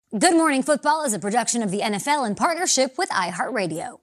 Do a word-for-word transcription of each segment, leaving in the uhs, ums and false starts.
Good Morning Football is a production of the N F L in partnership with iHeartRadio.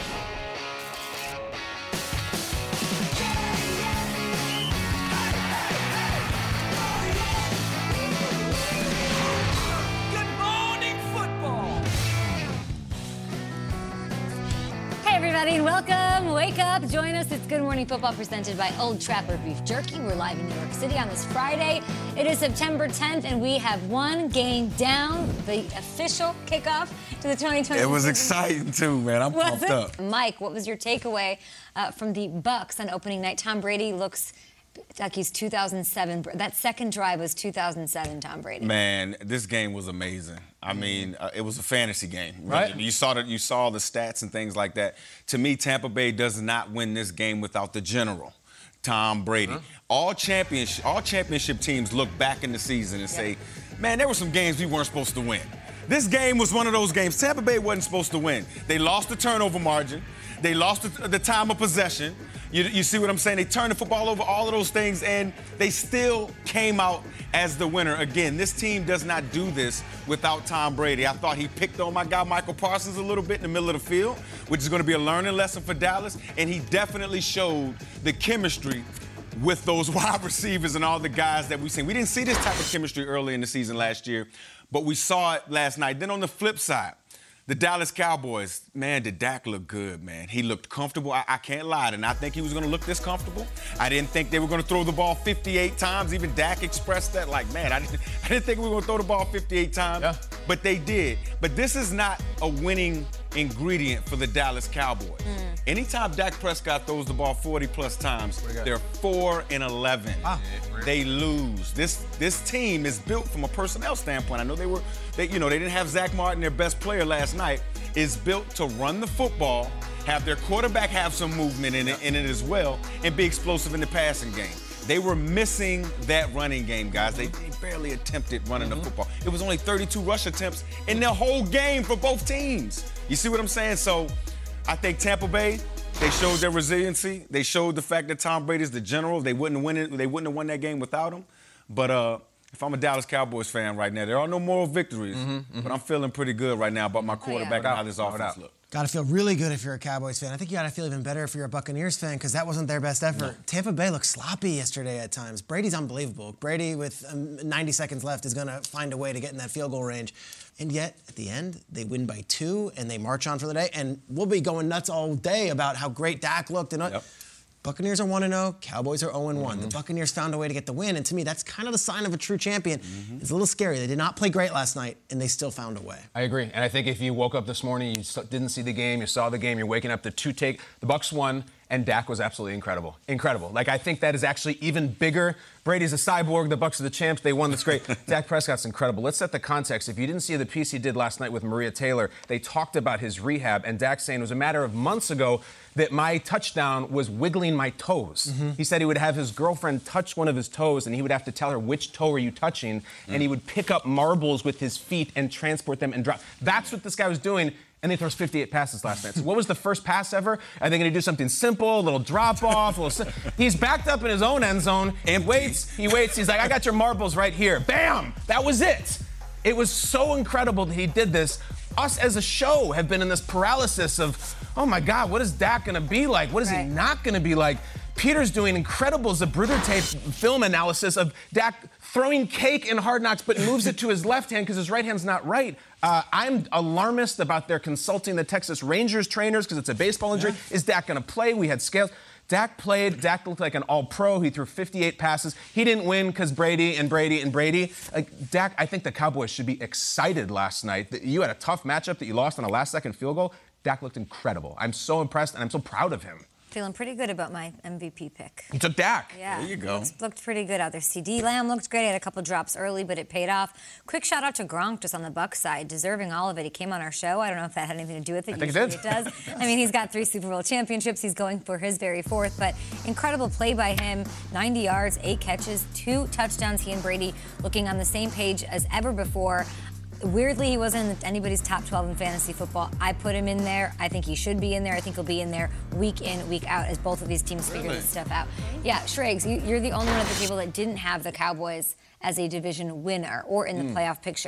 Everybody, and welcome. Wake up, join us. It's Good Morning Football presented by Old Trapper Beef Jerky. We're live in New York City on this Friday. It is September tenth, and we have one game down, the official kickoff to the twenty twenty. It was exciting too, man. I'm pumped up. Mike, what was your takeaway uh, from the Bucs on opening night? Tom Brady looks like he's two thousand seven. That second drive was two thousand seven, Tom Brady. Man, this game was amazing. I mean, uh, it was a fantasy game, right? You saw the, you saw the stats and things like that. To me, Tampa Bay does not win this game without the general, Tom Brady. Huh? All championship, all championship teams look back in the season and yeah. say, man, there were some games we weren't supposed to win. This game was one of those games Tampa Bay wasn't supposed to win. They lost the turnover margin. They lost the, the time of possession. You, you see what I'm saying? They turned the football over, all of those things, and they still came out as the winner. Again, this team does not do this without Tom Brady. I thought he picked on my guy Michael Parsons a little bit in the middle of the field, which is going to be a learning lesson for Dallas, and he definitely showed the chemistry with those wide receivers and all the guys that we've seen. We didn't see this type of chemistry early in the season last year, but we saw it last night. Then on the flip side, the Dallas Cowboys, man, did Dak look good, man. He looked comfortable. I, I can't lie. I did not think he was going to look this comfortable. I didn't think they were going to throw the ball fifty-eight times. Even Dak expressed that, like, man, I didn't, I didn't think we were going to throw the ball fifty-eight times. Yeah. But they did. But this is not a winning ingredient for the Dallas Cowboys. Mm. Anytime Dak Prescott throws the ball forty-plus times, they're four and eleven. Ah. They lose. This this team is built from a personnel standpoint. I know they were, they, you know, they didn't have Zach Martin, their best player last night. Is built to run the football, have their quarterback have some movement in it, in it as well, and be explosive in the passing game. They were missing that running game, guys. They, they barely attempted running mm-hmm. the football. It was only thirty-two rush attempts in the whole game for both teams. You see what I'm saying? So I think Tampa Bay, they showed their resiliency. They showed the fact that Tom Brady's the general. They wouldn't win it. They wouldn't have won that game without him. But uh, if I'm a Dallas Cowboys fan right now, there are no moral victories, mm-hmm, mm-hmm. but I'm feeling pretty good right now about my quarterback oh, yeah. and how this offense looks. Got to feel really good if you're a Cowboys fan. I think you got to feel even better if you're a Buccaneers fan because that wasn't their best effort. No. Tampa Bay looked sloppy yesterday at times. Brady's unbelievable. Brady, with um, ninety seconds left, is going to find a way to get in that field goal range. And yet, at the end, they win by two, and they march on for the day. And we'll be going nuts all day about how great Dak looked. And yep. Buccaneers are one and oh, Cowboys are oh and one. Mm-hmm. The Buccaneers found a way to get the win, and to me, that's kind of the sign of a true champion. Mm-hmm. It's a little scary. They did not play great last night, and they still found a way. I agree, and I think if you woke up this morning, you didn't see the game, you saw the game, you're waking up to two take. The Bucs won, and Dak was absolutely incredible. Incredible. Like, I think that is actually even bigger. Brady's a cyborg, the Bucs are the champs, they won, that's great. Dak Prescott's incredible. Let's set the context. If you didn't see the piece he did last night with Maria Taylor, they talked about his rehab, and Dak saying it was a matter of months ago that my touchdown was wiggling my toes. Mm-hmm. He said he would have his girlfriend touch one of his toes, and he would have to tell her, which toe are you touching? Mm. And he would pick up marbles with his feet and transport them and drop. That's what this guy was doing. And they throws fifty-eight passes last night. So what was the first pass ever? Are they going to do something simple, a little drop-off? A little si- He's backed up in his own end zone and waits. He waits. He's like, I got your marbles right here. Bam! That was it. It was so incredible that he did this. Us as a show have been in this paralysis of, oh, my God, what is Dak going to be like? What is right. he not going to be like? Peter's doing incredible Zapruder tape film analysis of Dak throwing cake in Hard Knocks, but moves it to his left hand because his right hand's not right. Uh, I'm alarmist about their consulting the Texas Rangers trainers because it's a baseball injury. Yeah. Is Dak going to play? We had scales. Dak played. Dak looked like an all-pro. He threw fifty-eight passes. He didn't win because Brady and Brady and Brady. Like, Dak, I think the Cowboys should be excited last night. You had a tough matchup that you lost on a last-second field goal. Dak looked incredible. I'm so impressed, and I'm so proud of him. Feeling pretty good about my M V P pick. You took Dak. Yeah. There you go. Looked, looked pretty good out there. CeeDee Lamb looked great. He had a couple drops early, but it paid off. Quick shout out to Gronk just on the Bucs side, deserving all of it. He came on our show. I don't know if that had anything to do with it. I think Usually it did. It does. I mean, he's got three Super Bowl championships. He's going for his very fourth, but incredible play by him. ninety yards, eight catches, two touchdowns. He and Brady looking on the same page as ever before. Weirdly, he wasn't in anybody's top twelve in fantasy football. I put him in there. I think he should be in there. I think he'll be in there week in, week out as both of these teams figure Really? this stuff out. Yeah, Shregs, you, you're the only one of the people that didn't have the Cowboys as a division winner or in the mm. playoff picture.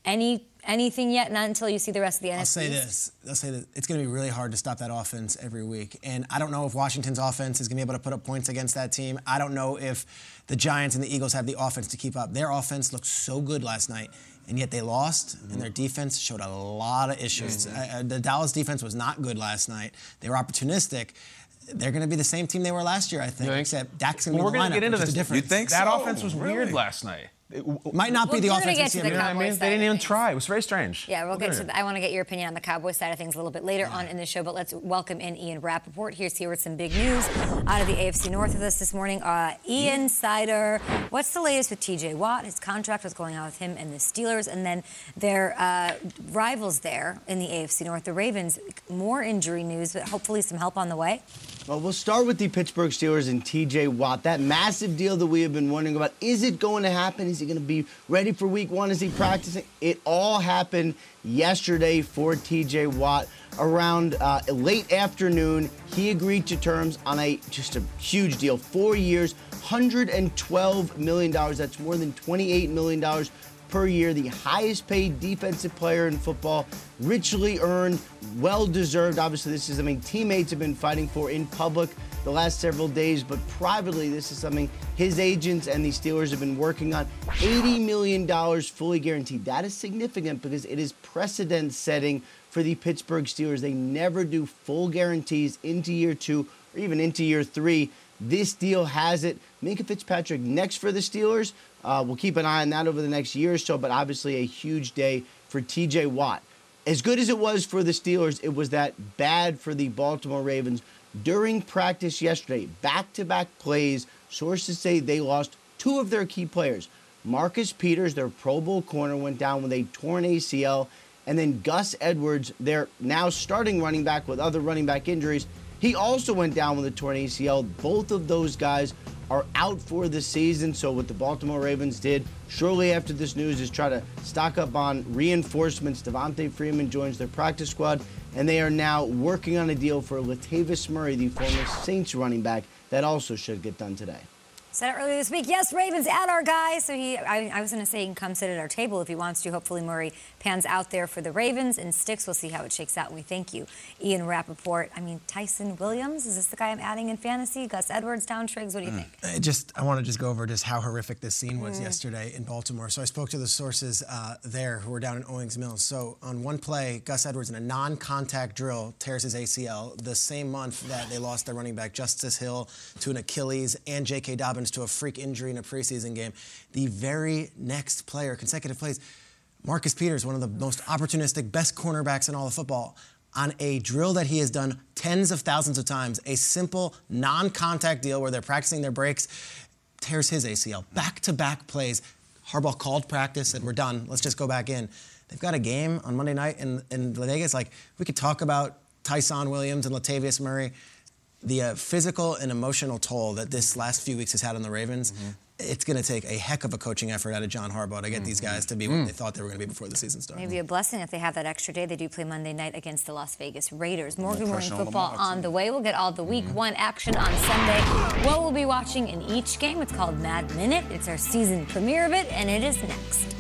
any anything yet? Not until you see the rest of the N F C. I'll say this. I'll say that it's going to be really hard to stop that offense every week. And I don't know if Washington's offense is going to be able to put up points against that team. I don't know if the Giants and the Eagles have the offense to keep up. Their offense looked so good last night, and yet they lost, mm-hmm. and their defense showed a lot of issues. Mm-hmm. Uh, the Dallas defense was not good last night. They were opportunistic. They're going to be the same team they were last year, I think, think? except Dak's going to well, be we're the gonna lineup, get into which this. is different. You think that so? offense was Really? weird last night. It might not We'll- be the we're gonna offense get we to see the every You know what I Cowboys mean? side They didn't of even things. try. It was very strange. Yeah, we'll We'll get get to it. the, I want to get your opinion on the Cowboys side of things a little bit later on in the show, but let's welcome in Ian Rappaport. Here's here with some big news out of the A F C North with us this morning. Uh, Ian Sider, what's the latest with T J Watt? His contract was going on with him and the Steelers, and then their uh, rivals there in the A F C North, the Ravens. More injury news, but hopefully some help on the way. Well, we'll start with the Pittsburgh Steelers and T J Watt. That massive deal that we have been wondering about. Is it going to happen? Is he going to be ready for week one? Is he practicing? It all happened yesterday for T J Watt. Around uh, late afternoon, he agreed to terms on a just a huge deal. Four years, one hundred twelve million dollars. That's more than twenty-eight million dollars per year, the highest paid defensive player in football, richly earned, well-deserved. Obviously, this is something teammates have been fighting for in public the last several days, but privately, this is something his agents and the Steelers have been working on. eighty million dollars fully guaranteed. That is significant because it is precedent-setting for the Pittsburgh Steelers. They never do full guarantees into year two or even into year three. This deal has it. Minkah Fitzpatrick next for the Steelers. Uh, we'll keep an eye on that over the next year or so, but obviously a huge day for T J Watt. As good as it was for the Steelers, it was that bad for the Baltimore Ravens. During practice yesterday, back-to-back plays, sources say they lost two of their key players. Marcus Peters, their Pro Bowl corner, went down with a torn A C L, and then Gus Edwards, their now starting running back with other running back injuries, he also went down with a torn A C L. Both of those guys are out for the season. So what the Baltimore Ravens did shortly after this news is try to stock up on reinforcements. Devontae Freeman joins their practice squad, and they are now working on a deal for Latavius Murray, the former Saints running back, that also should get done today. Said it earlier this week. Yes, Ravens add our guy. So he, I, I was going to say he can come sit at our table if he wants to. Hopefully Murray pans out there for the Ravens and sticks. We'll see how it shakes out. And we thank you, Ian Rappaport. I mean, Tyson Williams, is this the guy I'm adding in fantasy? Gus Edwards down Triggs. What do you think? I just I want to just go over just how horrific this scene was mm. yesterday in Baltimore. So I spoke to the sources uh, there who were down in Owings Mills. So on one play, Gus Edwards in a non-contact drill tears his A C L the same month that they lost their running back Justice Hill to an Achilles and J K. Dobbins to a freak injury in a preseason game. The very next player, consecutive plays, Marcus Peters, one of the most opportunistic, best cornerbacks in all of football, on a drill that he has done tens of thousands of times, a simple non-contact deal where they're practicing their breaks, tears his A C L. Back-to-back plays. Harbaugh called practice, said, we're done. Let's just go back in. They've got a game on Monday night in, in Vegas. Like, we could talk about Tyson Williams and Latavius Murray. The uh, physical and emotional toll that this last few weeks has had on the Ravens, mm-hmm. it's going to take a heck of a coaching effort out of John Harbaugh to get mm-hmm. these guys to be what mm. they thought they were going to be before the season started. Maybe a blessing if they have that extra day. They do play Monday night against the Las Vegas Raiders. More Good Morning Football on the way. We'll get all the week mm-hmm. one action on Sunday. What we'll be watching in each game, it's called Mad Minute. It's our season premiere of it, and it is next.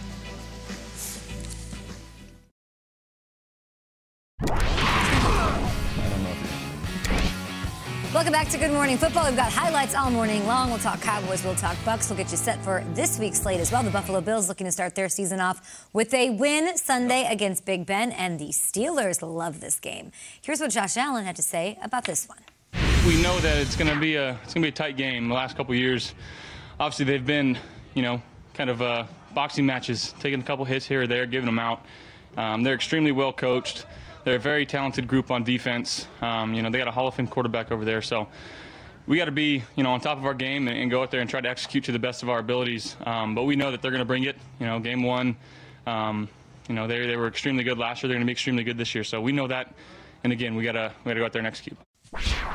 Welcome back to Good Morning Football. We've got highlights all morning long. We'll talk Cowboys, we'll talk Bucks. We'll get you set for this week's slate as well. The Buffalo Bills looking to start their season off with a win Sunday against Big Ben, and the Steelers love this game. Here's what Josh Allen had to say about this one. We know that it's going to be a it's going to be a tight game. The last couple of years, obviously they've been, you know, kind of uh, boxing matches, taking a couple hits here or there, giving them out. Um, they're extremely well coached. They're a very talented group on defense. Um, you know, they got a Hall of Fame quarterback over there. So we got to be, you know, on top of our game and, and go out there and try to execute to the best of our abilities. Um, but we know that they're going to bring it. You know, game one, um, you know, they they were extremely good last year. They're going to be extremely good this year. So we know that. And again, we got to we got to go out there and execute.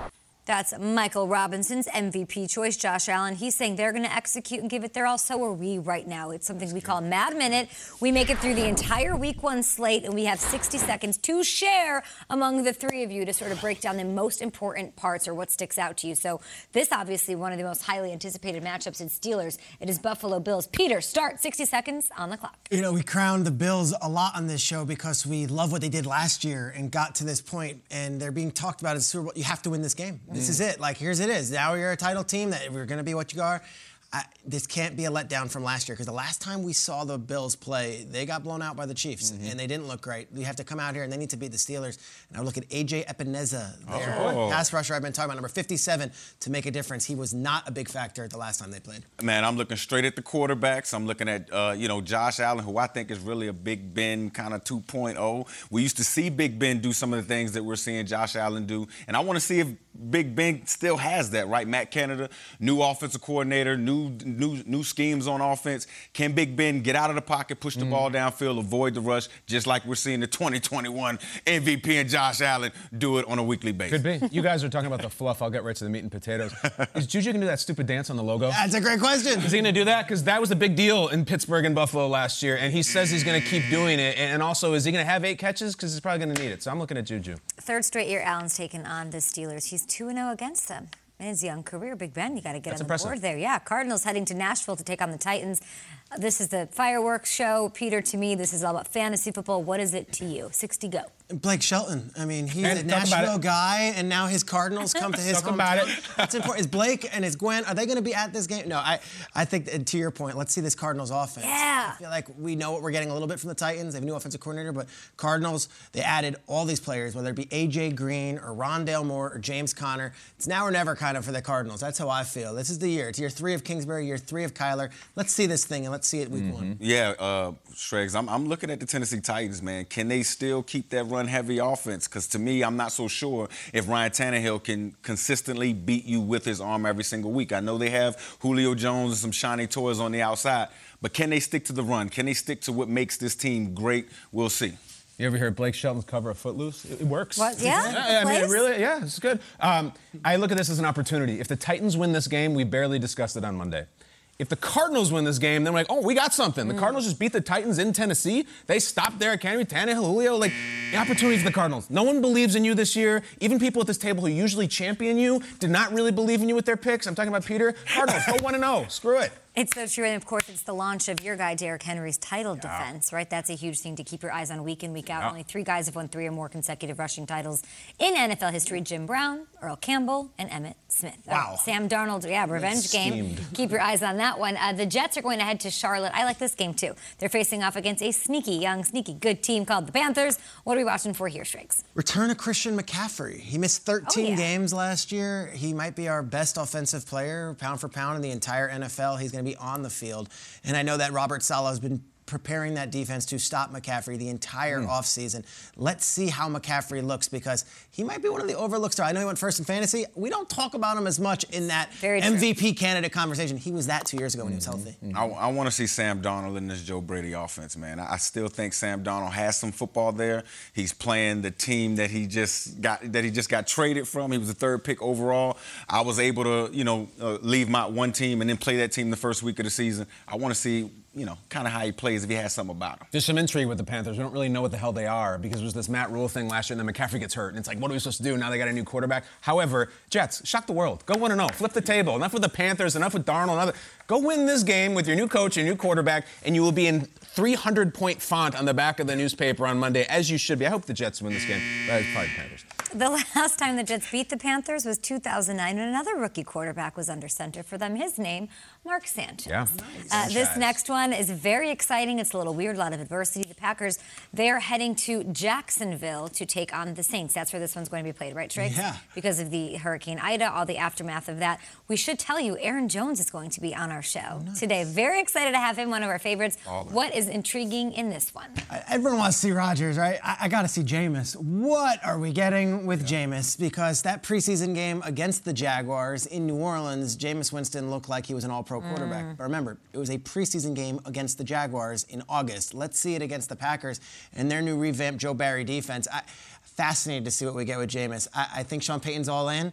That's Michael Robinson's M V P choice, Josh Allen. He's saying they're going to execute and give it their all. So are we right now. It's something we call Mad Minute. We make it through the entire week one slate, and we have sixty seconds to share among the three of you to sort of break down the most important parts or what sticks out to you. So this obviously one of the most highly anticipated matchups in Steelers. It is Buffalo Bills. Peter, start sixty seconds on the clock. You know, we crowned the Bills a lot on this show because we love what they did last year and got to this point, and they're being talked about as Super Bowl. You have to win this game. This is it. Like, here's it is. Now you're a title team. That we're going to be what you are. I, this can't be a letdown from last year because the last time we saw the Bills play, they got blown out by the Chiefs, mm-hmm. and they didn't look great. We have to come out here, and they need to beat the Steelers. And I look at A J Epineza, their oh. pass rusher I've been talking about, number fifty-seven, to make a difference. He was not a big factor the last time they played. Man, I'm looking straight at the quarterbacks. I'm looking at, uh, you know, Josh Allen, who I think is really a Big Ben kind of two point oh. We used to see Big Ben do some of the things that we're seeing Josh Allen do, and I want to see if Big Ben still has that, right? Matt Canada, new offensive coordinator, new new new schemes on offense. Can Big Ben get out of the pocket, push the mm. ball downfield, avoid the rush, just like we're seeing the twenty twenty-one M V P and Josh Allen do it on a weekly basis? Could be. You guys are talking about the fluff. I'll get right to the meat and potatoes. Is Juju going to do that stupid dance on the logo? That's a great question. Is he going to do that? Because that was a big deal in Pittsburgh and Buffalo last year, and he says he's going to keep doing it. And also, is he going to have eight catches? Because he's probably going to need it. So I'm looking at Juju. Third straight year Allen's taken on the Steelers. He's two and oh against them. In his young career, Big Ben, you got to get That's on the impressive. board there. Yeah, Cardinals heading to Nashville to take on the Titans. Uh, this is the fireworks show. Peter, to me, this is all about fantasy football. What is it to you? sixty, go. Blake Shelton. I mean, he's And a talk about Nashville it. guy, and now his Cardinals come to his Talk hometown. about it. That's important. Is Blake and is Gwen, are they going to be at this game? No, I, I think, that, to your point, let's see this Cardinals offense. Yeah. I feel like we know what we're getting a little bit from the Titans. They have a new offensive coordinator, but Cardinals, they added all these players, whether it be A J Green or Rondale Moore or James Conner. It's now or never kind of for the Cardinals. That's how I feel. This is the year. It's year three of Kingsbury, year three of Kyler. Let's see this thing, and let's see it week mm-hmm. one. Yeah, uh, Shregs, I'm, I'm looking at the Tennessee Titans, man. Can they still keep that run-heavy offense? Because to me, I'm not so sure if Ryan Tannehill can consistently beat you with his arm every single week. I know they have Julio Jones and some shiny toys on the outside, but can they stick to the run? Can they stick to what makes this team great? We'll see. You ever hear Blake Shelton's cover of Footloose? It works. What? Yeah? yeah I mean, it really, yeah, it's good. Um, I look at this as an opportunity. If the Titans win this game, we barely discussed it on Monday. If the Cardinals win this game, then we're like, oh, we got something. The Cardinals just beat the Titans in Tennessee. They stopped Derrick Henry, Tannehill, Julio. Like, the opportunity for the Cardinals. No one believes in you this year. Even people at this table who usually champion you did not really believe in you with their picks. I'm talking about Peter. Cardinals, go one and oh. Screw it. It's so true, and of course, it's the launch of your guy, Derrick Henry's title yeah. defense, right? That's a huge thing to keep your eyes on week in, week out. Yeah. Only three guys have won three or more consecutive rushing titles in N F L history: Jim Brown, Earl Campbell, and Emmitt Smith. Wow. Uh, Sam Darnold, yeah, revenge game. Keep your eyes on that one. Uh, the Jets are going to head to Charlotte. I like this game, too. They're facing off against a sneaky, young, sneaky, good team called the Panthers. What are we watching for here, Shrigs? Return of Christian McCaffrey. He missed thirteen oh, yeah. games last year. He might be our best offensive player, pound for pound, in the entire N F L. He's going to be on the field. And I know that Robert Saleh has been preparing that defense to stop McCaffrey the entire mm. offseason. Let's see how McCaffrey looks, because he might be one of the overlooked stars. I know he went first in fantasy. We don't talk about him as much in that Very M V P true. candidate conversation. He was that two years ago when mm-hmm. he was healthy. I, I want to see Sam Darnold in this Joe Brady offense, man. I, I still think Sam Darnold has some football there. He's playing the team that he just got that he just got traded from. He was the third pick overall. I was able to, you know, uh, leave my one team and then play that team the first week of the season. I want to see, you know, kind of how he plays if he has something about him. There's some intrigue with the Panthers. We don't really know what the hell they are, because there was this Matt Rule thing last year, and then McCaffrey gets hurt, and it's like, what are we supposed to do? Now they got a new quarterback. However, Jets, shock the world. Go one and oh. Flip the table. Enough with the Panthers, enough with Darnold. Enough. Go win this game with your new coach, your new quarterback, and you will be in three hundred point font on the back of the newspaper on Monday, as you should be. I hope the Jets win this game. That is probably the Panthers. The last time the Jets beat the Panthers was two thousand nine, when another rookie quarterback was under center for them. His name, Mark Sanchez. Yeah. Uh, this next one is very exciting. It's a little weird, a lot of adversity. The Packers, they're heading to Jacksonville to take on the Saints. That's where this one's going to be played, right, Triggs? Yeah. Because of the Hurricane Ida, all the aftermath of that. We should tell you, Aaron Jones is going to be on our show oh, nice. today. Very excited to have him, one of our favorites. What is intriguing in this one? Everyone wants to see Rodgers, right? I, I got to see Jameis. What are we getting with yeah. Jameis? Because that preseason game against the Jaguars in New Orleans, Jameis Winston looked like he was an all-pro mm. quarterback. But remember, it was a preseason game against the Jaguars in August. Let's see it against the Packers and their new revamped Joe Barry defense. I, fascinated to see what we get with Jameis. I, I think Sean Payton's all in.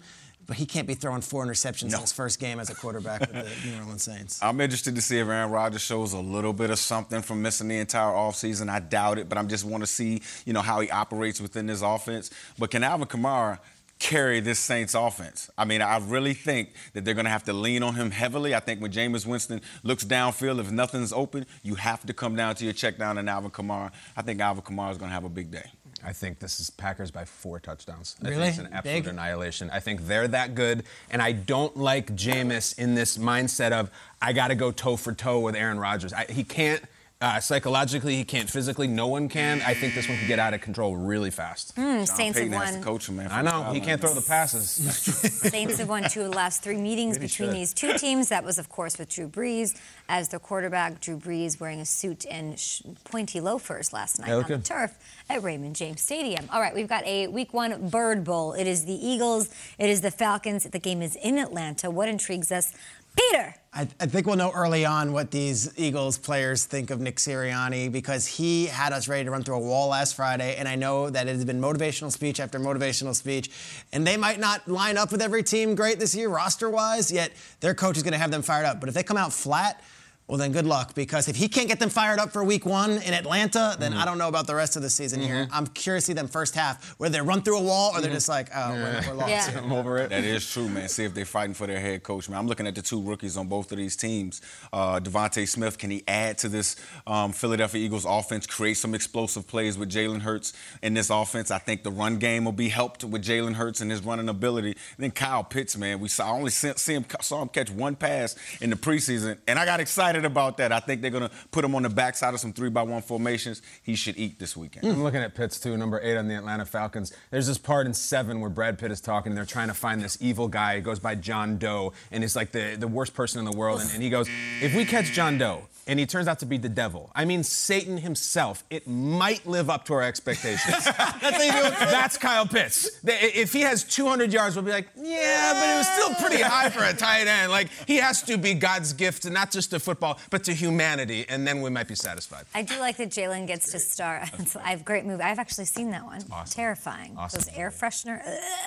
but he can't be throwing four interceptions No. in his first game as a quarterback with the New Orleans Saints. I'm interested to see if Aaron Rodgers shows a little bit of something from missing the entire offseason. I doubt it, but I just want to see, you know, how he operates within this offense. But can Alvin Kamara carry this Saints offense? I mean, I really think that they're going to have to lean on him heavily. I think when Jameis Winston looks downfield, if nothing's open, you have to come down to your check down and Alvin Kamara. I think Alvin Kamara is going to have a big day. I think this is Packers by four touchdowns. I Really? think it's an absolute Big? annihilation. I think they're that good, and I don't like Jameis in this mindset of, I got to go toe for toe with Aaron Rodgers. I, he can't, uh, psychologically, he can't physically, no one can. I think this one could get out of control really fast. Mm, Sean Saints Payton have has to won. coach him, man. I know, he can't throw the passes. Saints have won two of the last three meetings Maybe between should. these two teams. That was, of course, with Drew Brees as their quarterback. Drew Brees wearing a suit and sh- pointy loafers last night They on look the good. turf at Raymond James Stadium. All right, we've got a Week One Bird Bowl. It is the Eagles. It is the Falcons. The game is in Atlanta. What intrigues us? Peter. I, I think we'll know early on what these Eagles players think of Nick Sirianni because he had us ready to run through a wall last Friday, and I know that it has been motivational speech after motivational speech, and they might not line up with every team great this year roster-wise, yet their coach is going to have them fired up. But if they come out flat, well, then good luck, because if he can't get them fired up for week one in Atlanta, then mm-hmm. I don't know about the rest of the season mm-hmm. here. I'm curious to see them first half, whether they run through a wall or mm-hmm. they're just like, oh, yeah. we're, we're lost. Yeah. I'm over it. That is true, man. See if they're fighting for their head coach, man. I'm looking at the two rookies on both of these teams. Uh, Devontae Smith, can he add to this um, Philadelphia Eagles offense, create some explosive plays with Jalen Hurts in this offense? I think the run game will be helped with Jalen Hurts and his running ability. And then Kyle Pitts, man, we saw I only see, see him, saw him catch one pass in the preseason, and I got excited about that. I think they're going to put him on the backside of some three by one formations. He should eat this weekend. I'm looking at Pitts, too, number eight on the Atlanta Falcons. There's this part in seven where Brad Pitt is talking, and they're trying to find this evil guy. He goes by John Doe, and he's like the, the worst person in the world. And, and he goes, if we catch John Doe, and he turns out to be the devil, I mean Satan himself, it might live up to our expectations. That's, That's Kyle Pitts. If he has two hundred yards, we'll be like, yeah, but it was still pretty high for a tight end. Like, he has to be God's gift, to not just to football, but to humanity, and then we might be satisfied. I do like that Jalen gets to start. I have a great movie. I've actually seen that one. Awesome. Terrifying. Awesome. Those air freshener.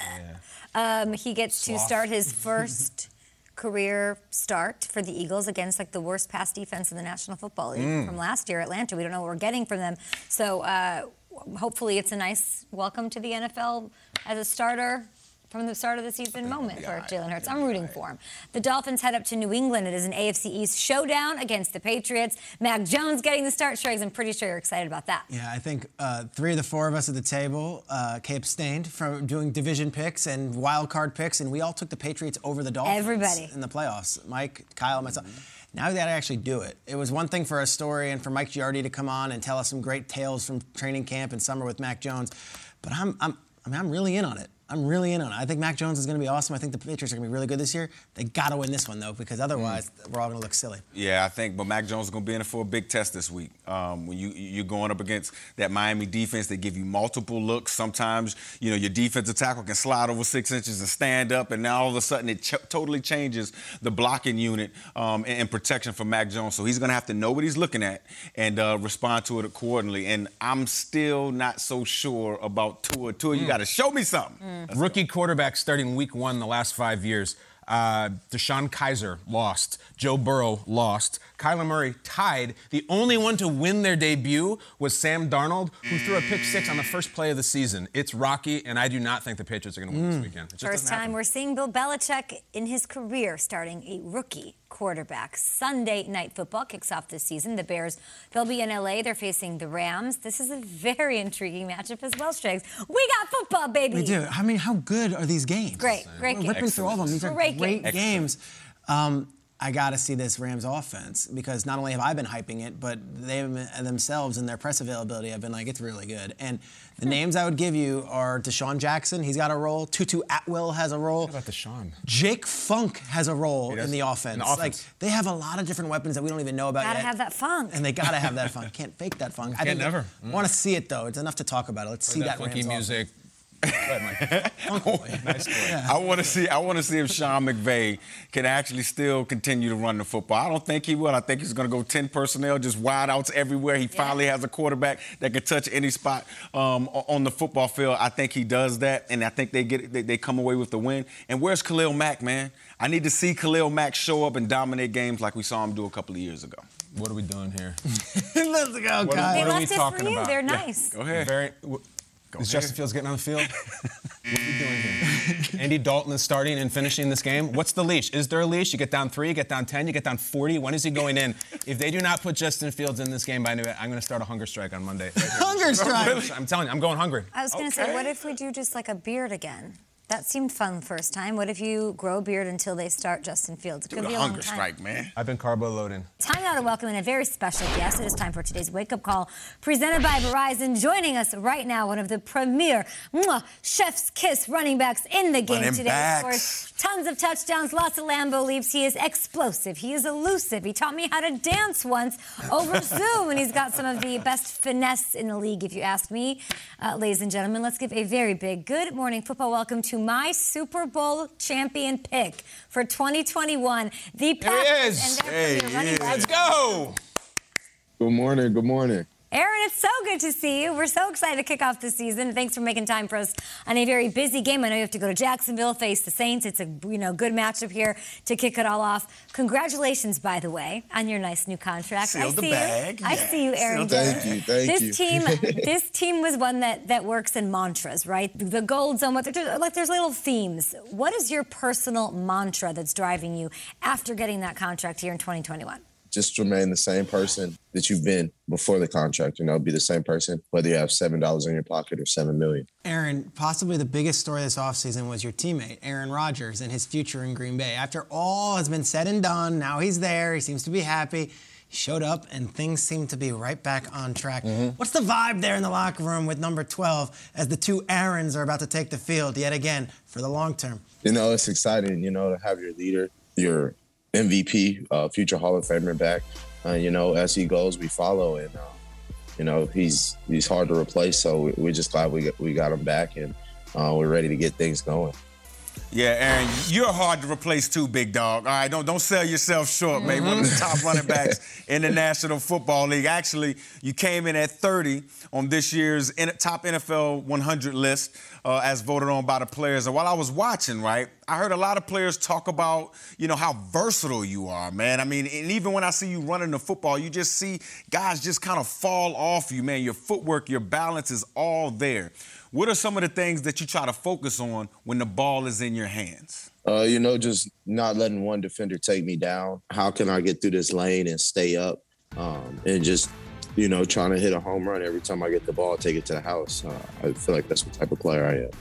Yeah. Um, he gets to Sloth. start his first career start for the Eagles against like the worst pass defense in the National Football League Mm. from last year, Atlanta. We don't know what we're getting from them. So uh, hopefully it's a nice welcome to the N F L as a starter from the start of the season moment for Jalen Hurts. I'm rooting for him. The Dolphins head up to New England. It is an A F C East showdown against the Patriots. Mac Jones getting the start. Shriggs, I'm pretty sure you're excited about that. Yeah, I think uh, three of the four of us at the table uh, abstained from doing division picks and wild card picks, and we all took the Patriots over the Dolphins Everybody. in the playoffs. Mike, Kyle, myself. Now we got to actually do it. It was one thing for a story and for Mike Giardi to come on and tell us some great tales from training camp and summer with Mac Jones, but I'm, I'm, I mean, I'm really in on it. I'm really in on it. I think Mac Jones is going to be awesome. I think the Patriots are going to be really good this year. They got to win this one, though, because otherwise mm. we're all going to look silly. Yeah, I think, but Mac Jones is going to be in it for a big test this week. Um, when you, you're going up against that Miami defense, they give you multiple looks. Sometimes, you know, your defensive tackle can slide over six inches and stand up, and now all of a sudden it ch- totally changes the blocking unit um, and, and protection for Mac Jones. So he's going to have to know what he's looking at and uh, respond to it accordingly. And I'm still not so sure about Tua. Tua, mm. you got to show me something. Mm. Rookie quarterback starting week one the last five years. Uh, Deshaun Kaiser lost. Joe Burrow lost. Kyler Murray tied. The only one to win their debut was Sam Darnold, who threw a pick six on the first play of the season. It's rocky, and I do not think the Patriots are going to win mm. this weekend. It just First time we're seeing Bill Belichick in his career starting a rookie quarterback. Sunday Night Football kicks off this season. The Bears, they'll be in L A. They're facing the Rams. This is a very intriguing matchup as well, Striggs. We got football, baby. We do. I mean, how good are these games? Great, great We're games. ripping through all of them. These are Great great, games. games. Um, I got to see this Rams offense because not only have I been hyping it, but they themselves and their press availability have been like, it's really good. And the names I would give you are Deshaun Jackson. He's got a role. Tutu Atwell has a role. What about Deshaun? Jake Funk has a role in the offense. In the offense. Like, they have a lot of different weapons that we don't even know about Gotta yet. have that funk. And they got to have that funk. Can't fake that funk. I Can't think never. I want to see it, though. It's enough to talk about it. Let's see that that funky Rams music. offense. I want to see. I want to see if Sean McVay can actually still continue to run the football. I don't think he will. I think he's going to go ten personnel, just wide outs everywhere. He yeah. finally has a quarterback that can touch any spot um, on the football field. I think he does that, and I think they get they, they come away with the win. And where's Khalil Mack, man? I need to see Khalil Mack show up and dominate games like we saw him do a couple of years ago. What are we doing here? Let's go, what, Kyle. They what are we left it talking for you. about? They're Yeah. nice. Go ahead. Very. W- Go is ahead. Justin Fields getting on the field? What are we doing here? Andy Dalton is starting and finishing this game. What's the leash? Is there a leash? You get down three, you get down ten, you get down forty. When is he going in? If they do not put Justin Fields in this game by noon, I'm going to start a hunger strike on Monday. Right Hunger strike. I'm telling you, I'm going hungry. I was going to Okay. say, what if we do just like a beard again? That seemed fun first time. What if you grow a beard until they start Justin Fields? It Do could the be a long hunger time. strike, man. I've been carbo loading. Time now to welcome in a very special guest. It is time for today's wake-up call, presented by Verizon. Joining us right now, one of the premier mwah, chef's kiss running backs in the game Running today. backs. Of course, tons of touchdowns, lots of Lambeau leaps. He is explosive. He is elusive. He taught me how to dance once over Zoom, and he's got some of the best finesse in the league, if you ask me. Uh, ladies and gentlemen, let's give a very big good morning football welcome to my Super Bowl champion pick for twenty twenty-one, the Packers. is. And their Hey, premier running he back. Let's go! Good morning. Good morning. Aaron, it's so good to see you. We're so excited to kick off the season. Thanks for making time for us on a very busy game. I know you have to go to Jacksonville, face the Saints. It's a you know good matchup here to kick it all off. Congratulations, by the way, on your nice new contract. Seal I the see bag. you. I Yeah. see you, Aaron. Seal the Thank you. Thank this you. team, this team was one that that works in mantras, right? The gold zone. What there's, like there's little themes. What is your personal mantra that's driving you after getting that contract here in twenty twenty-one? Just remain the same person that you've been before the contract. You know, be the same person, whether you have seven dollars in your pocket or seven million. Aaron, possibly the biggest story this offseason was your teammate, Aaron Rodgers, and his future in Green Bay. After all has been said and done, now he's there. He seems to be happy. He showed up, and things seem to be right back on track. Mm-hmm. What's the vibe there in the locker room with number twelve as the two Aarons are about to take the field yet again for the long term? You know, it's exciting, you know, to have your leader, your M V P, uh, future Hall of Famer back. Uh, you know, as he goes, we follow, and uh, you know he's he's hard to replace. So we're just glad we got, we got him back, and uh, we're ready to get things going. Yeah, Aaron, you're hard to replace too, big dog. All right, don't don't sell yourself short, man. One of the top running backs in the National Football League. Actually, you came in at thirty on this year's top N F L one hundred list uh, as voted on by the players. And while I was watching, right, I heard a lot of players talk about, you know, how versatile you are, man. I mean, and even when I see you running the football, you just see guys just kind of fall off you, man. Your footwork, your balance is all there. What are some of the things that you try to focus on when the ball is in your hands? Uh, you know, just not letting one defender take me down. How can I get through this lane and stay up? Um, and just, you know, trying to hit a home run every time I get the ball, take it to the house. Uh, I feel like that's the type of player I am.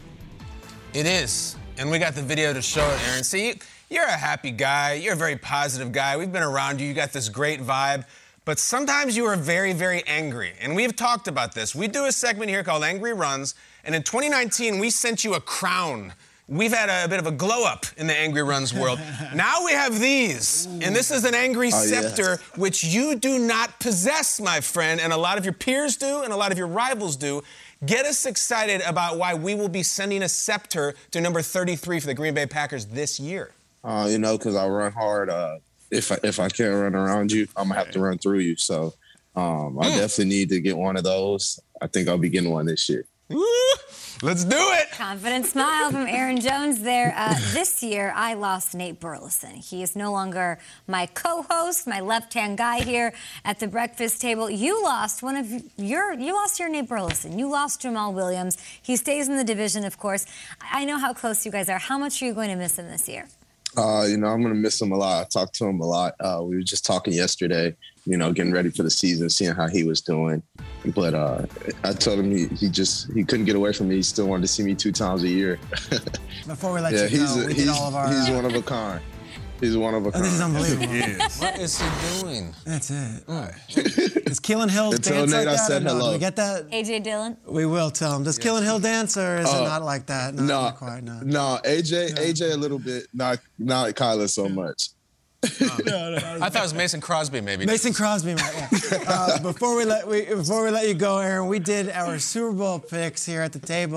It is. And we got the video to show it, Aaron. See, you're a happy guy. You're a very positive guy. We've been around you. You got this great vibe. But sometimes you are very, very angry. And we've talked about this. We do a segment here called Angry Runs. And in twenty nineteen, we sent you a crown. We've had a, a bit of a glow up in the Angry Runs world. Now we have these. Ooh. And this is an angry oh, scepter, yes. which you do not possess, my friend. And a lot of your peers do, and a lot of your rivals do. Get us excited about why we will be sending a scepter to number thirty-three for the Green Bay Packers this year. Uh, you know, because I run hard. Uh, if I, if I can't run around you, I'm going to have to run through you. So um, I mm. definitely need to get one of those. I think I'll be getting one this year. Woo! Let's do it. Confident smile from Aaron Jones there. Uh, this year, I lost Nate Burleson. He is no longer my co-host, my left-hand guy here at the breakfast table. You lost one of your, you lost your Nate Burleson. You lost Jamal Williams. He stays in the division, of course. I know how close you guys are. How much are you going to miss him this year? Uh, you know, I'm going to miss him a lot. I talked to him a lot. Uh, we were just talking yesterday, you know, getting ready for the season, seeing how he was doing. But uh, I told him he, he just, he couldn't get away from me. He still wanted to see me two times a year. Before we let yeah, you he's go, a, we he's, did all of our... He's one of a kind. He's one of a kind. Oh, this is unbelievable. Yes. What is he doing? That's it. Right. Does Keelan Hill dance Nate like I that? said or no? hello. Do we get that? A J Dillon? We will tell him. Does yeah. Keelan Hill dance, or is uh, it not like that? No, no, not quite. No, no. A J, no. A J, a little bit. Not, not Kyler so much. no, no, I thought it was Mason Crosby, maybe. Mason Crosby, right? Yeah. uh, before we let we before we let you go, Aaron, we did our Super Bowl picks here at the table.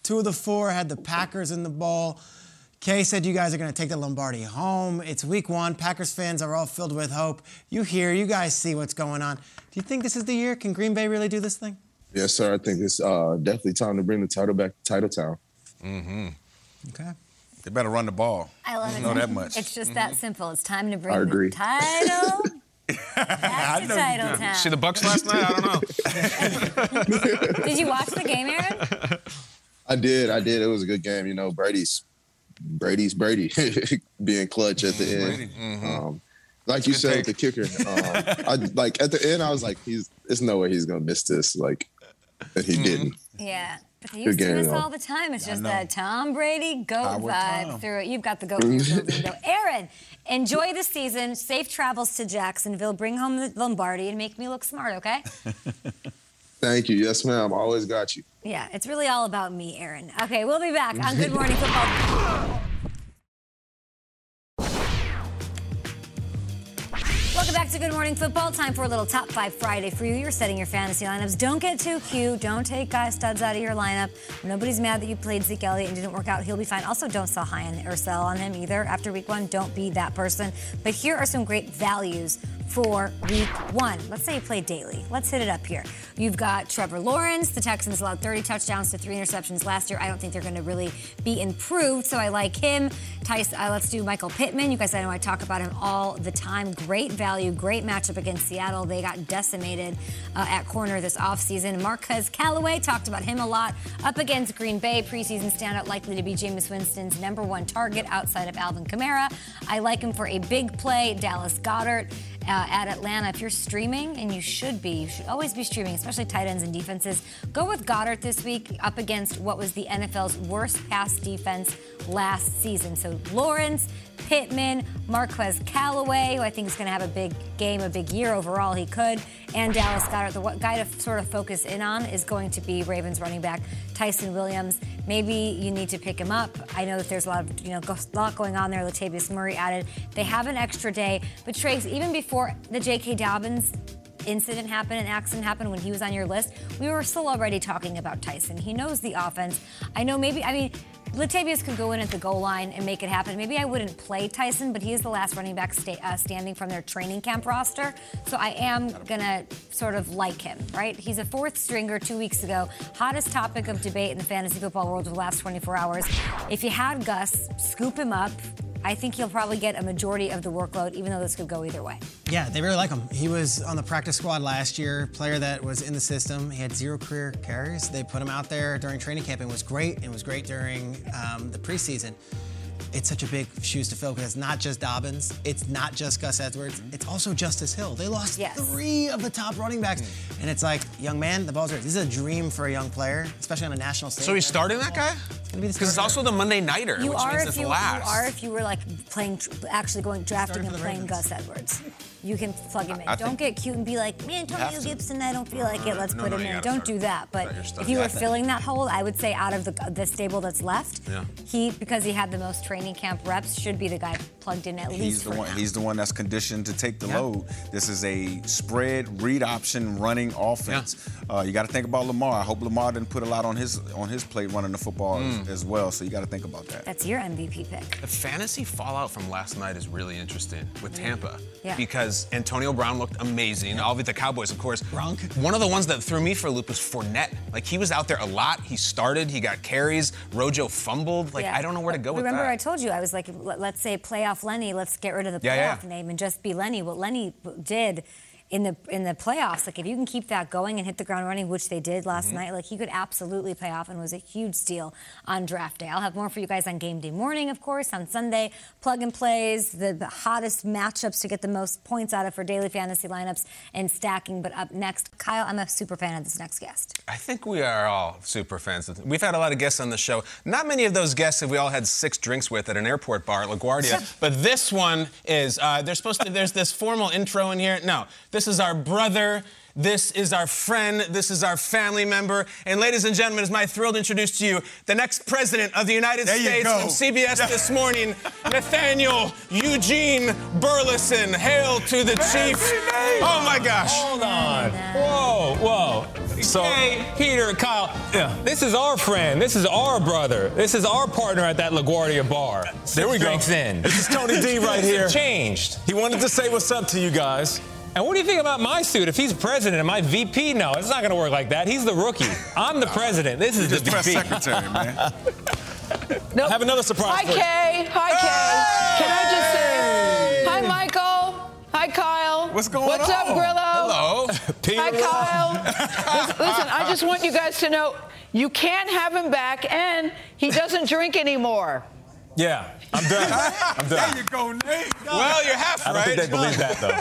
Two of the four had the Packers in the bowl. Kay said you guys are going to take the Lombardi home. It's week one. Packers fans are all filled with hope. You hear, you guys see what's going on. Do you think this is the year? Can Green Bay really do this thing? Yes, sir. I think it's uh, definitely time to bring the title back to Titletown. Mm-hmm. Okay. They better run the ball. I love I it. know that much. It's just mm-hmm. that simple. It's time to bring I agree. the title back to Titletown. See the Bucks last night? I don't know. Did you watch the game, Aaron? I did. I did. It was a good game. You know, Brady's Brady's Brady being clutch at the end. Mm-hmm. Um, like you Good said, take. with the kicker. Um, I, like at the end, I was like, "He's. There's no way he's gonna miss this." Like, and he Mm-hmm. didn't. Yeah. But they used to game, do this though. all the time. It's just know. that Tom Brady goat Howard vibe Tom. through it. You've got the goat in your building, though. Aaron, enjoy the season. Safe travels to Jacksonville. Bring home the Lombardi and make me look smart, okay? Thank you. Yes, ma'am. Always got you. Yeah, it's really all about me, Aaron. Okay, we'll be back on Good Morning Football. Welcome back to Good Morning Football. Time for a little Top five Friday for you. You're setting your fantasy lineups. Don't get too cute. Don't take guy studs out of your lineup. Nobody's mad that you played Zeke Elliott and didn't work out. He'll be fine. Also, don't sell high on, or sell on him either after week one. Don't be that person. But here are some great values for week one. Let's say you play daily. Let's hit it up here. You've got Trevor Lawrence. The Texans allowed thirty touchdowns to three interceptions last year. I don't think they're going to really be improved, so I like him. Tice, uh, let's do Michael Pittman. You guys, I know I talk about him all the time. Great value, great matchup against Seattle. They got decimated uh, at corner this offseason. Marquez Callaway, talked about him a lot. Up against Green Bay, preseason standout, likely to be Jameis Winston's number one target outside of Alvin Kamara. I like him for a big play. Dallas Goedert. Uh, at Atlanta, if you're streaming, and you should be, you should always be streaming, especially tight ends and defenses, go with Goddard this week up against what was the N F L's worst pass defense last season. So Lawrence, Pittman, Marquez Callaway, who I think is going to have a big game, a big year overall, he could, and Dallas Goedert. The guy to sort of focus in on is going to be Ravens running back Tyson Williams. Maybe you need to pick him up. I know that there's a lot of, you know, a lot going on there. Latavius Murray added. They have an extra day, but Trace, even before the J K. Dobbins incident happened and accident happened when he was on your list, we were still already talking about Tyson. He knows the offense. I know maybe, I mean, Latavius could go in at the goal line and make it happen. Maybe I wouldn't play Tyson, but he is the last running back sta- uh, standing from their training camp roster. So I am going to sort of like him, right? He's a fourth stringer two weeks ago. Hottest topic of debate in the fantasy football world of the last twenty-four hours. If you had Gus, scoop him up. I think he'll probably get a majority of the workload, even though this could go either way. Yeah, they really like him. He was on the practice squad last year, player that was in the system. He had zero career carries. They put him out there during training camp and was great. It was great during um, the preseason. It's such a big shoes to fill because it's not just Dobbins. It's not just Gus Edwards. It's also Justice Hill. They lost yes. three of the top running backs. Mm. And it's like, young man, the ball's right. This is a dream for a young player, especially on a national stage. So he's starting that guy? Because it's also the Monday Nighter, you which are means if it's you, last. You are if you were like playing, actually going drafting and playing Ravens. Gus Edwards. You can plug him in. I Don't get cute and be like, man, Antonio Gibson, I don't feel like it. Let's no, put no, him you in. gotta Don't start- do that. But start your stuff. if you were Yeah. filling that hole, I would say out of the the stable that's left, Yeah. he, because he had the most training camp reps, should be the guy plugged in at He's least the for one. now. He's the one that's conditioned to take the load. This is a spread read option running offense. Uh, you got to think about Lamar. I hope Lamar didn't put a lot on his on his plate running the football Mm. as, as well. So you got to think about that. That's your M V P pick. The fantasy fallout from last night is really interesting with Tampa. Yeah. Because Antonio Brown looked amazing. All with the Cowboys, of course. Gronk. One of the ones that threw me for a loop was Fournette. Like, he was out there a lot. He started. He got carries. Rojo fumbled. Like, Yeah. I don't know where to go with Remember, that. I told you, I was like, let- let's say playoff Lenny, let's get rid of the playoff Yeah, yeah. name and just be Lenny. What Lenny did in the in the playoffs, like if you can keep that going and hit the ground running, which they did last Mm-hmm. night, like he could absolutely pay off and was a huge steal on draft day. I'll have more for you guys on game day morning, of course, on Sunday. Plug and plays, the, the hottest matchups to get the most points out of for daily fantasy lineups and stacking. But up next, Kyle, I'm a super fan of this next guest. I think we are all super fans. We've had a lot of guests on the show. Not many of those guests have we all had six drinks with at an airport bar at LaGuardia. But this one is, uh, they're supposed to, there's this formal intro in here. No, this is our brother. This is our friend. This is our family member. And ladies and gentlemen, it's my thrill to introduce to you the next president of the United There you States go. from C B S This Morning, Nathaniel Eugene Burleson. Hail to the chief. Oh, my gosh. Hold on. Whoa, whoa. So, hey, Peter, Kyle, yeah. This is our friend. This is our brother. This is our partner at that LaGuardia bar. There we go. In. This is Tony D right here. Changed. He wanted to say what's up to you guys. And what do you think about my suit? If he's president and my V P, no, it's not going to work like that. He's the rookie. I'm the president. This is Just the press V P. secretary, man. Nope. I have another surprise Hi, for you. Kay. Hi, Kay. Can I just say, hi, Michael. Hi, Kyle. What's going What's on? up, Grillo? Hello. Hi, Kyle. listen, listen, I just want you guys to know you can't have him back, and he doesn't drink anymore. Yeah, I'm done. I'm done. There you go, Nate. Well, you're half I don't right. think they believe that, though.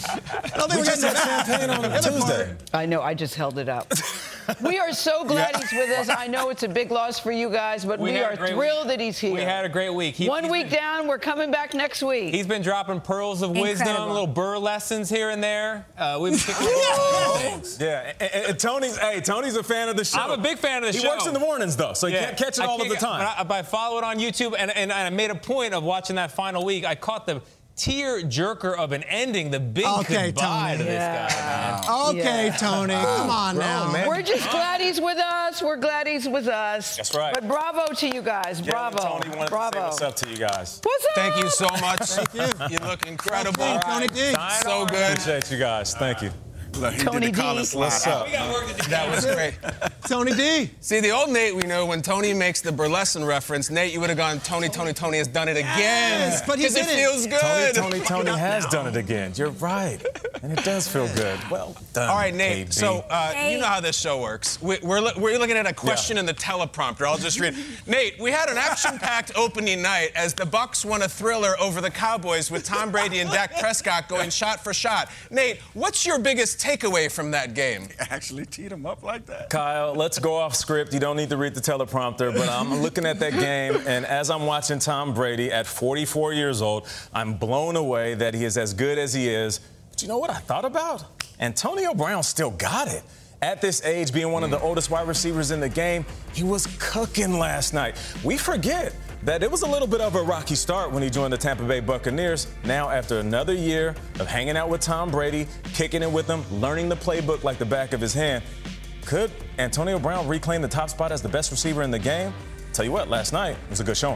I don't think we just had champagne on Tuesday. I know, I just held it up. We are so glad he's with us. I know it's a big loss for you guys, but we, We are had a great thrilled week. that he's here. We had a great week. He- One he's week been- down, we're coming back next week. He's been dropping pearls of wisdom, Incredible. little burr lessons here and there. Uh, we've been picking things. Yeah, and, and, and Tony's, hey, Tony's a fan of the show. I'm a big fan of the he show. He works in the mornings, though, so he Yeah. can't catch it I all of can't- the time. But I, but I follow it on YouTube, and, and I made a point of watching that final week. I caught the tear jerker of an ending, the big Okay, goodbye Tony. to this Yeah. guy, man. Okay, Yeah. Tony, come on now. man. We're just glad he's with us. We're glad he's with us. That's right. But bravo to you guys. Yeah, Bravo. Tony wanted bravo. to say what's up to you guys. What's up? Thank you so much. Thank you. You look incredible. Thank you, Tony D. So good. Appreciate you guys. Thank you. Look, he Tony did the collar D. slide What's out. up? We got work to do. That was great. Tony D. See, the old Nate we know, when Tony makes the burlesque reference, Nate, you would have gone, Tony, Tony, Tony has done it again. Yes, but he 'Cause it didn't. feels good. Tony, Tony, Tony has done it again. You're right. And it does feel good. Well done. All right, Nate. K B. So uh, Hey. you know how this show works. We, we're, lo- we're looking at a question Yeah. in the teleprompter. I'll just read. Nate, we had an action-packed opening night as the Bucks won a thriller over the Cowboys with Tom Brady and Dak Prescott going shot for shot. Nate, what's your biggest takeaway from that game? Actually teed him up like that. Kyle, let's go off script. You don't need to read the teleprompter, but I'm looking at that game, and as I'm watching Tom Brady at forty-four years old, I'm blown away that he is as good as he is. But you know what I thought about? Antonio Brown still got it. At this age, being one of the oldest wide receivers in the game, he was cooking last night. We forget that it was a little bit of a rocky start when he joined the Tampa Bay Buccaneers. Now, after another year of hanging out with Tom Brady, kicking it with him, learning the playbook like the back of his hand, could Antonio Brown reclaim the top spot as the best receiver in the game? Tell you what, last night was a good showing.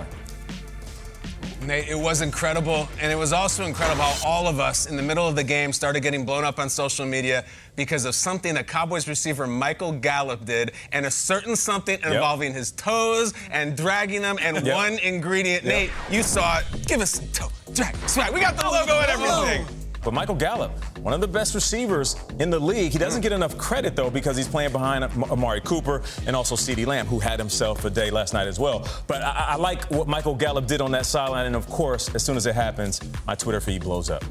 Nate, it was incredible, and it was also incredible how all of us in the middle of the game started getting blown up on social media because of something that Cowboys receiver Michael Gallup did, and a certain something Yep. involving his toes and dragging them, and Yep. one ingredient. Yep. Nate, you saw it. Give us some toe drag swag. We got the logo and everything. But Michael Gallup, one of the best receivers in the league, he doesn't get enough credit, though, because he's playing behind Amari Cooper and also CeeDee Lamb, who had himself a day last night as well. But I, I like what Michael Gallup did on that sideline, and of course, as soon as it happens, my Twitter feed blows up.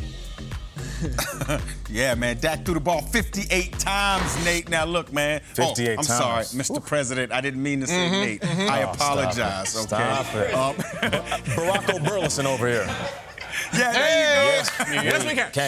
Yeah, man. Dak threw the ball fifty-eight times, Nate. Now, look, man. fifty-eight oh, I'm times. sorry, Mister President. I didn't mean to say Nate. I Oh, apologize, stop it. okay? Stop it. Um, Barack O'Burleson over here. yeah, there you go. Yes, we can.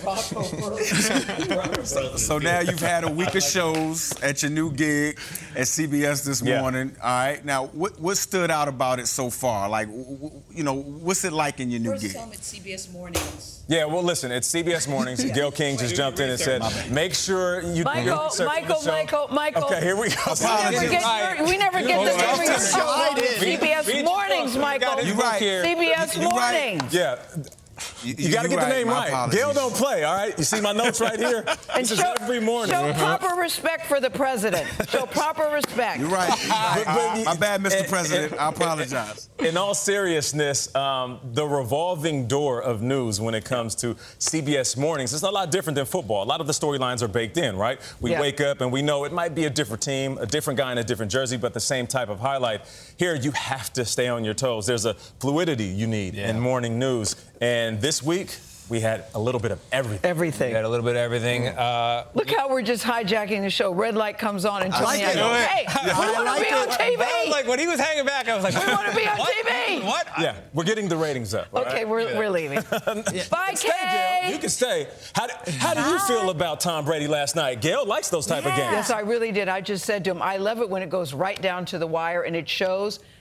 Can. So, so now you've had a week of shows at your new gig at C B S this Yeah. morning. All right. Now, what what stood out about it so far? Like, w- w- you know, what's it like in your new First gig? film at C B S Mornings. Yeah, well, listen, it's C B S Mornings. Gail King just jumped in and said, make sure you Michael, do research for the Michael, show. Michael, Michael. Okay, here we go. We never get, your, we never get the name of your show on C B S Read- Mornings, Michael. You right. C B S You right. Mornings. Yeah. You, You got to you get the name My right. apologies. Gail don't play, all right? You see my notes right here? And This is show, every morning. show proper respect for the president. Show proper respect. You're right. I, I, my bad, Mister And- President. and- I apologize. In all seriousness, um, the revolving door of news when it comes to C B S Mornings, it's a lot different than football. A lot of the storylines are baked in, right? We Yeah. wake up and we know it might be a different team, a different guy in a different jersey, but the same type of highlight. Here, you have to stay on your toes. There's a fluidity you need in morning news. And this week, we had a little bit of everything. Everything. We had a little bit of everything. Uh, Look how we're just hijacking the show. Red light comes on and Tony like I it. go, hey, Yeah, we I want like to be on it. T V. I was like, when he was hanging back, I was like, We want to be on what? T V. What? Yeah, we're getting the ratings up. all Okay, right? we're, we're leaving. Bye, Stay, Gail. You Kay. can stay. How, do- how do you feel about Tom Brady last night? Gail likes those type of games. Yes, I really did. I just said to him, I love it when it goes right down to the wire and it shows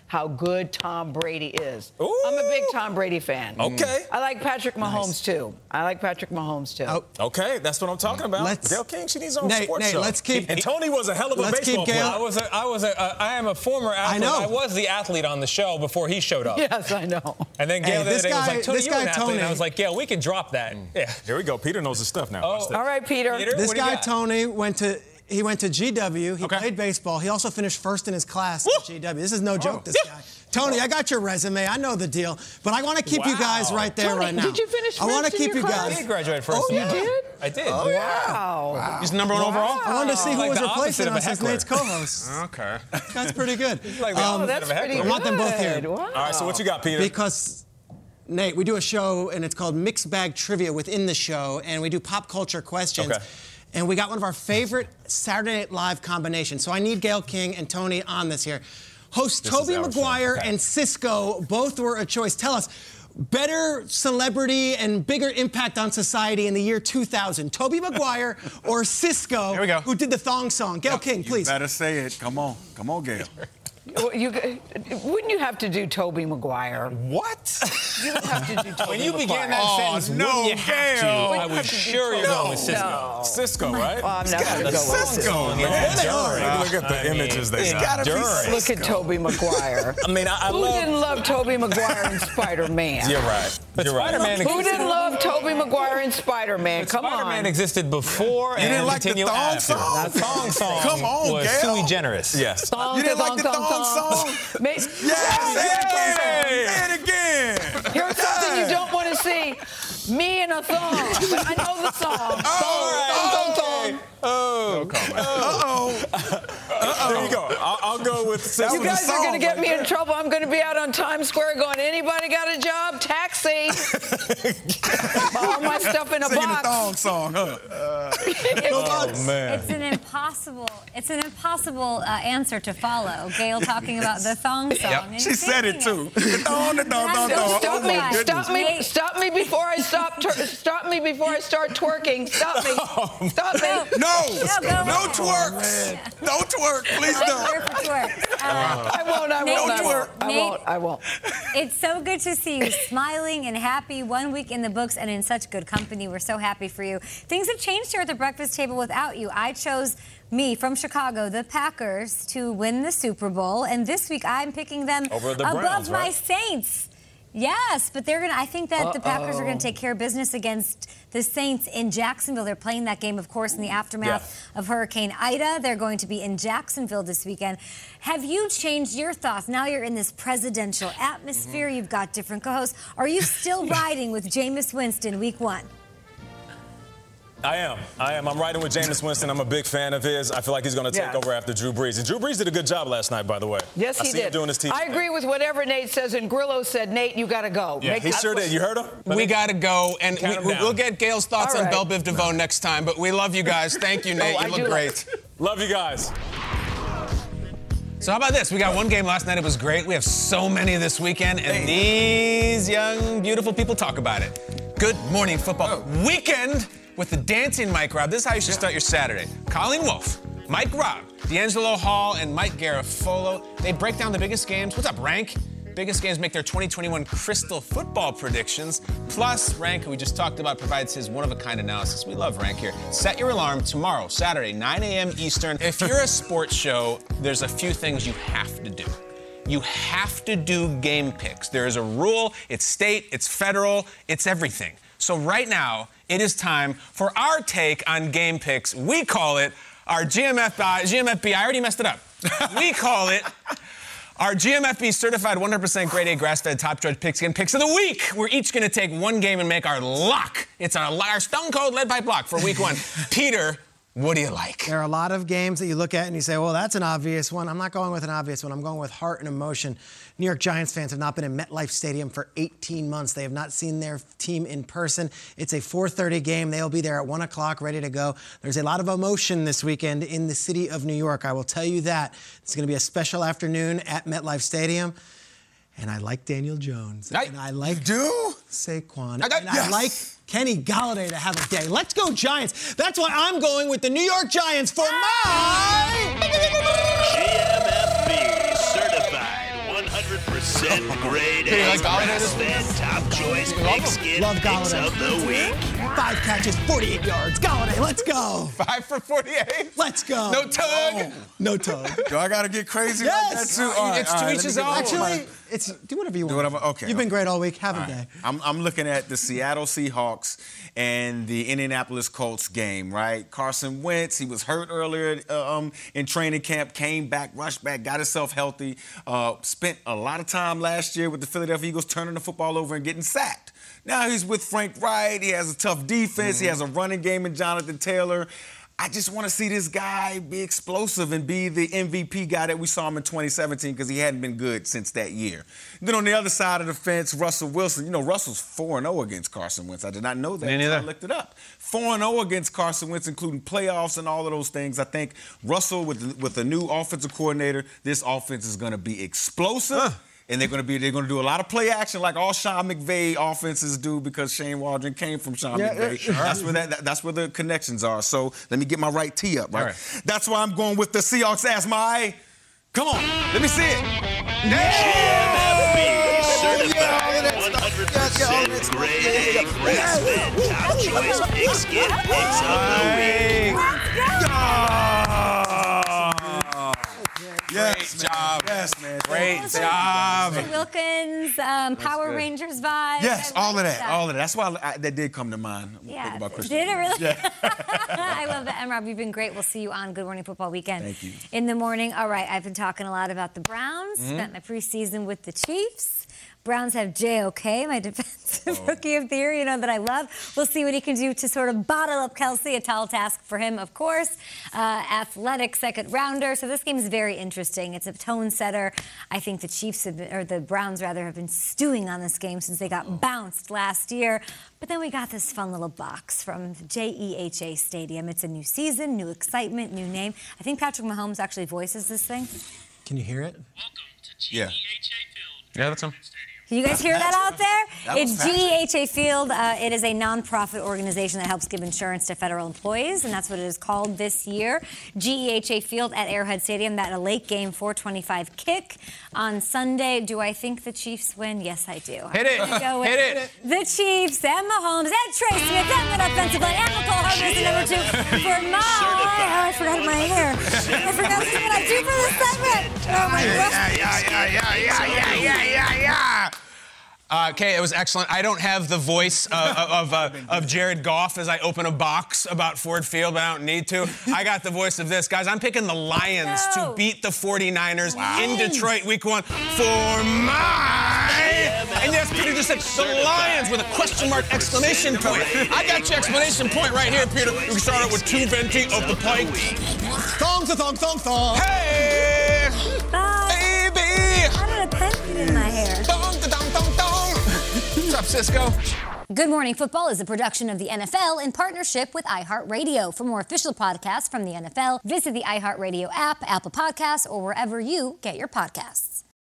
how good Tom Brady is. Ooh. I'm a big Tom Brady fan. Okay. I like Patrick Mahomes, Nice. too. I like Patrick Mahomes, too. Oh. Okay, that's what I'm talking about. Let's- Gayle King, she needs her own Nate, sports Nate, show. let's keep- And Tony was a hell of a let's baseball keep Gayle- player. I was a, I was a, uh, I am a former athlete. know. I was the athlete on the show before he showed up. Yes, I know. And then Hey, Gayle the this other day was guy- like, Tony, this you're an guy, athlete. And I Tony- was like, Gayle, we can drop that. Yeah. Here we go. Peter knows his stuff now. Oh. Watch this. All right, Peter. Peter, This what do you guy, got? Tony, went to he went to G W. He Okay. played baseball. He also finished first in his class at G W. This is no joke, this guy. Tony, I got your resume. I know the deal. But I want to keep you guys Wow. right there Tony, right now. did you finish I want to first in keep your you class? I guys. did graduate first. Oh, in yeah. my- You did? I did. Wow. He's number one overall? I wanted to see who Like was the replacing opposite of a us as heckler. Nate's co-host. Okay. That's pretty good. Like the Um, opposite That's of a heckler. pretty I want them both here. good. Wow. All right, so what you got, Peter? Because, Nate, we do a show, and it's called Mixed Bag Trivia within the show, and we do pop culture questions. Okay. And we got one of our favorite Saturday Night Live combinations. So I need Gayle King and Tony on this here. Hosts This is Toby our show. Maguire Okay. and Cisco both were a choice. Tell us, better celebrity and bigger impact on society in the year two thousand, Toby Maguire or Cisco, Here we go. who did the thong song? Gayle King, You please. better say it. Come on. Come on, Gayle. Well, You, wouldn't you have to do Toby Maguire? What? You would have to do Toby When you began that Oh, sentence, no, wouldn't you have to? Gayle. I Wouldn't was have to do sure you're Toby. going with Cisco. No. Cisco, right? Well, I'm not going to go with Cisco, Cisco. man. Enduring. Look at the I mean, images they got. gotta be Enduring. Look at Toby Maguire. I mean, I, I Who love. didn't love Toby Maguire in Spider-Man? You're right. But You're right. Spider-Man Who existed- didn't love Toby Maguire in Spider-Man? Come Spider-Man on. existed before and didn't like the continue thong after. song? That thong song Come on, was Gayle. sui generis. Yes. Thong, You didn't thong, like the thong, thong thong. song? Ma- Yes, say it again. Say it again. Here's something you don't want to see. Me in a thong. But I know the song. Thong, thong, thong, thong. Oh. Uh-oh. There you go. I'll, I'll go with Cisco. You guys are going to get me in trouble. I'm going to be out on Times Square going, anybody got a job? Taxi. All my stuff in a Singing the box. thong song, huh? Oh, man. It's an impossible, it's an impossible uh, answer to follow. Gayle talking about the thong song. and She said it singing too. The thong, the thong, thong, That's thong. Stop Oh, me! my goodness. Stop me! Stop me before I stop! Twer- stop me before I start twerking! Stop me! Stop me! No, No, go no ahead. twerks. No twerk, please I'm don't. here for twerks. Uh, I won't! I Nate, won't! I just- won't! I Nate- won't! I won't! It's so good to see you smiling and happy. One week in the books and in such good company. We're so happy for you. Things have changed here at the breakfast table without you. I chose me from Chicago, the Packers, to win the Super Bowl, and this week I'm picking them Over the above Browns, my right? Saints. Yes, but they're gonna. I think that the Packers are gonna take care of business against the Saints in Jacksonville. They're playing that game, of course, in the aftermath of Hurricane Ida. They're going to be in Jacksonville this weekend. Have you changed your thoughts? Now you're in this presidential atmosphere. Mm-hmm. You've got different co-hosts. Are you still riding with Jameis Winston week one? I am. I am. I'm riding with Jameis Winston. I'm a big fan of his. I feel like he's going to take Yeah. over after Drew Brees. And Drew Brees did a good job last night, by the way. Yes, I he see did. him doing his teaching. I agree with whatever Nate says, and Grillo said, Nate, you got to go. Yeah, Make he that- sure did. You heard him? We got to go, and we, Count 'em down. we'll get Gayle's thoughts All on right. Belle Biv DeVoe next time, but we love you guys. Thank you, Nate. Oh, I you do look love great. Love you guys. So how about this? We got one game last night. It was great. We have so many this weekend, and these young, beautiful people talk about it. Good morning football weekend with the dancing Mike Robb. This is how you should start your Saturday. Colleen Wolfe, Mike Robb, D'Angelo Hall, and Mike Garafolo. They break down the biggest games. What's up, Rank? Biggest games make their twenty twenty-one Crystal football predictions. Plus, Rank, who we just talked about, provides his one-of-a-kind analysis. We love Rank here. Set your alarm tomorrow, Saturday, nine a.m. Eastern. If you're a sports show, there's a few things you have to do. You have to do game picks. There is a rule. It's state, it's federal, it's everything. So right now, it is time for our take on game picks. We call it our G M F B, G M F B, I already messed it up. We call it our G M F B certified one hundred percent grade A grass-fed top judge pigskin picks of the week. We're each going to take one game and make our lock. It's our, our stone cold lead pipe lock for week one. Peter, what do you like? There are a lot of games that you look at and you say, well, that's an obvious one. I'm not going with an obvious one. I'm going with heart and emotion. New York Giants fans have not been in MetLife Stadium for eighteen months. They have not seen their team in person. It's a four thirty game. They'll be there at one o'clock, ready to go. There's a lot of emotion this weekend in the city of New York. I will tell you that. It's going to be a special afternoon at MetLife Stadium. And I like Daniel Jones. I- and I like Do? Saquon. I got- and I yes. like Kenny Galladay to have a day. Let's go Giants. That's why I'm going with the New York Giants for my... G M F B certified one hundred Seven grade A grass-fed top choice pigskin Love picks Galladay. of the week. Five catches, forty-eight yards. Galladay, let's go. Five for forty-eight. Let's go. No tug. No tug. Do I gotta get crazy Yes. like that too? All right, It's all to right, each let me his get own. my- Actually, it's do whatever you want. Do whatever. Okay. You've been okay. great all week. Have a All day. right. I'm, I'm looking at the Seattle Seahawks and the Indianapolis Colts game, right? Carson Wentz, he was hurt earlier uh, um, in training camp, came back, rushed back, got himself healthy, uh, spent a lot of time last year with the Philadelphia Eagles turning the football over and getting sacked. Now he's with Frank Wright. He has a tough defense. Mm-hmm. He has a running game in Jonathan Taylor. I just want to see this guy be explosive and be the M V P guy that we saw him in twenty seventeen because he hadn't been good since that year. Then on the other side of the fence, Russell Wilson. You know, Russell's four and oh against Carson Wentz. I did not know that Me until I neither. looked it up. four and oh against Carson Wentz, including playoffs and all of those things. I think Russell, with, with a new offensive coordinator, this offense is going to be explosive. Huh. And they're going to be they're going to do a lot of play action like all Sean McVay offenses do because Shane Waldron came from Sean Yeah, McVay. sure. That's where that, that that's where the connections are. So let me get my right tee up, right? right. That's why I'm going with the Seahawks as my. Come on, let me see it. Certified one hundred percent grade A grass-fed top choice pigskin picks of the week. Yes, Great job. Yes, man. Great job. Wilkins, um, Power good. Rangers vibe. Yes, I all like of that, all of that. That's why I, that did come to mind. when I Yeah, think about Christian. did it really? Yeah. I love that. M-Rob, you've been great. We'll see you on Good Morning Football Weekend. Thank you. In the morning. All right, I've been talking a lot about the Browns. Mm-hmm. Spent my preseason with the Chiefs. Browns have J O K, my defensive Oh. rookie of the year, you know, that I love. We'll see what he can do to sort of bottle up Kelsey, a tall task for him, of course. Uh, athletic second rounder. So this game is very interesting. It's a tone setter. I think the Chiefs, have been, or the Browns rather, have been stewing on this game since they got Oh. bounced last year. But then we got this fun little box from J E H A Stadium. It's a new season, new excitement, new name. I think Patrick Mahomes actually voices this thing. Can you hear it? Yeah. Yeah, that's him. Can you guys hear that out there? That was It's G E H A Field. Uh, it is a nonprofit organization that helps give insurance to federal employees, and that's what it is called this year. G E H A Field at Arrowhead Stadium. That a late game, four twenty-five kick on Sunday. Do I think the Chiefs win? Yes, I do. Hit it. I'm gonna go with Hit it. The Chiefs and Mahomes and Trey Smith and that offensive line and Nicole Harvey is number two for my. Oh, I forgot my hair. I forgot to do what I do for this segment. Oh my gosh. Yeah, yeah, yeah, yeah, yeah, yeah, yeah, yeah, yeah. Uh, Kay, it was excellent. I don't have the voice uh, of, uh, of Jared Goff as I open a box about Ford Field, but I don't need to. I got the voice of this. Guys, I'm picking the Lions No. to beat the forty-niners in Detroit week one for my... And yes, Peter just said the Lions with a question mark exclamation point. I got your exclamation point right here, Peter. We can start out with two venti of the pike. Thong, thong, thong, thong. Hey, Bye. baby. How did a pen get in my hair? Dong, dong, dong, dong. What's up, Cisco? Good Morning Football is a production of the N F L in partnership with iHeartRadio. For more official podcasts from the N F L, visit the iHeartRadio app, Apple Podcasts, or wherever you get your podcasts.